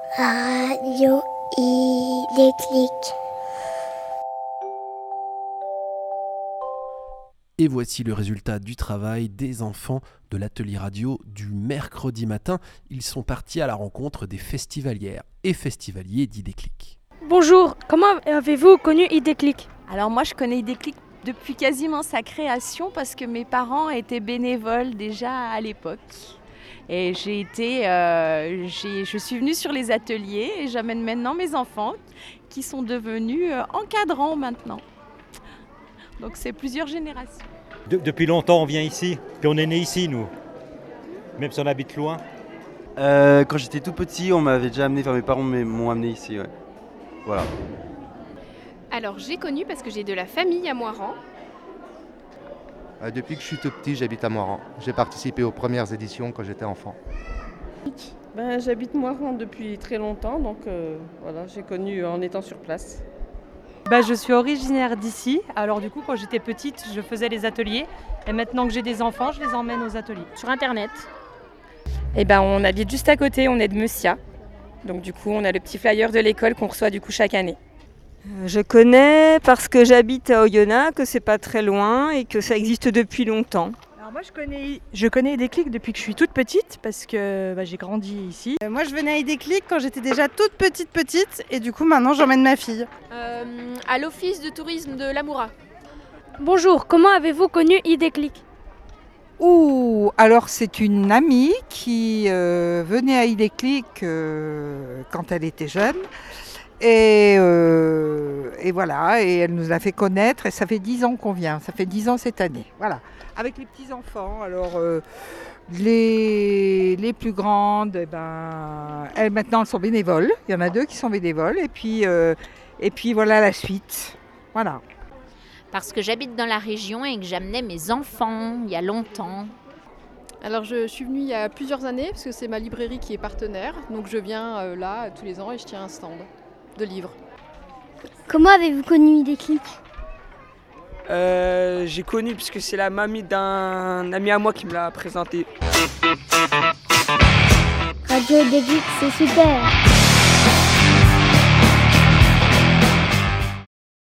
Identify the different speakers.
Speaker 1: Radio Déclic.
Speaker 2: Et voici le résultat du travail des enfants de l'atelier radio du mercredi matin. Ils sont partis à la rencontre des festivalières et festivaliers d'Idéclic.
Speaker 3: Bonjour, comment avez-vous connu Idéclic ?
Speaker 4: Alors moi je connais Idéclic depuis quasiment sa création parce que mes parents étaient bénévoles déjà à l'époque. Et je suis venue sur les ateliers et j'amène maintenant mes enfants qui sont devenus encadrants maintenant. Donc c'est plusieurs générations.
Speaker 5: Depuis longtemps on vient ici, puis on est né ici nous, même si on habite loin.
Speaker 6: Quand j'étais tout petit, on m'avait déjà amené, mes parents m'ont amené ici, ouais. Voilà.
Speaker 7: Alors j'ai connu parce que j'ai de la famille à Moirans.
Speaker 8: Depuis que je suis tout petit, j'habite à Moirans. J'ai participé aux premières éditions quand j'étais enfant.
Speaker 9: J'habite Moirans depuis très longtemps, donc voilà, j'ai connu en étant sur place.
Speaker 10: Je suis originaire d'ici, alors du coup quand j'étais petite je faisais les ateliers et maintenant que j'ai des enfants je les emmène aux ateliers.
Speaker 3: Sur internet.
Speaker 11: On habite juste à côté, on est de Messia, donc du coup on a le petit flyer de l'école qu'on reçoit du coup chaque année.
Speaker 12: Je connais parce que j'habite à Oyonnax, que c'est pas très loin et que ça existe depuis longtemps.
Speaker 13: Alors moi je connais Idéclic depuis que je suis toute petite parce que j'ai grandi ici.
Speaker 14: Moi je venais à Idéclic quand j'étais déjà toute petite et du coup maintenant j'emmène ma fille.
Speaker 7: À l'office de tourisme de l'Amoura.
Speaker 3: Bonjour, comment avez-vous connu Idéclic ?
Speaker 15: Alors c'est une amie qui venait à Idéclic quand elle était jeune. Et voilà, et elle nous a fait connaître, et ça fait 10 ans qu'on vient, ça fait 10 ans cette année, voilà. Avec les petits-enfants, alors les plus grandes, elles maintenant elles sont bénévoles, il y en a 2 qui sont bénévoles, et puis voilà la suite, voilà.
Speaker 16: Parce que j'habite dans la région et que j'amenais mes enfants il y a longtemps.
Speaker 7: Alors je suis venue il y a plusieurs années parce que c'est ma librairie qui est partenaire, donc je viens là tous les ans et je tiens un stand de livres.
Speaker 1: Comment avez-vous connu Idéclic ?
Speaker 17: J'ai connu puisque c'est la mamie d'un ami à moi qui me l'a présenté.
Speaker 1: Radio Déclic, c'est super.